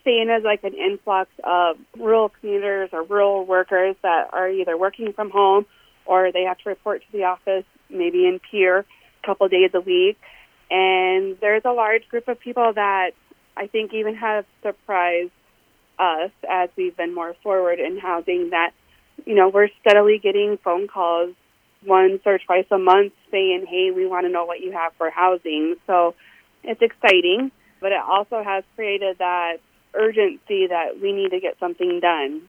seeing is like an influx of rural commuters or rural workers that are either working from home or they have to report to the office maybe in Pierre a couple days a week. And there's a large group of people that I think even have surprised us as we've been more forward in housing that, we're steadily getting phone calls once or twice a month saying, hey, we want to know what you have for housing. So it's exciting, but it also has created that urgency that we need to get something done.